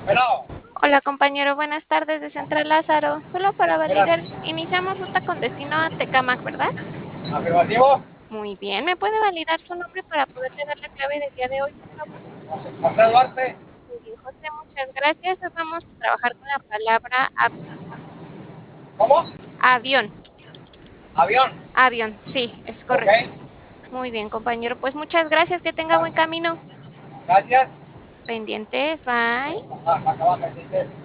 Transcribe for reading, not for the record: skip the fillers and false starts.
Bueno, Hola compañero, buenas tardes de Central Lázaro. Solo para buenas. validar, iniciamos ruta con destino a Tecámac, ¿verdad? Afirmativo. Muy bien, ¿me puede validar su nombre para poderle dar la clave del día de hoy, por favor? José Duarte. Muy bien, José, muchas gracias. Hoy vamos a trabajar con la palabra ¿Cómo? avión. Avión. Avión, sí, es Ok. correcto. Muy bien, compañero, pues muchas gracias, que tenga buen camino. Gracias. Pendientes, bye. Acá, acá, acá,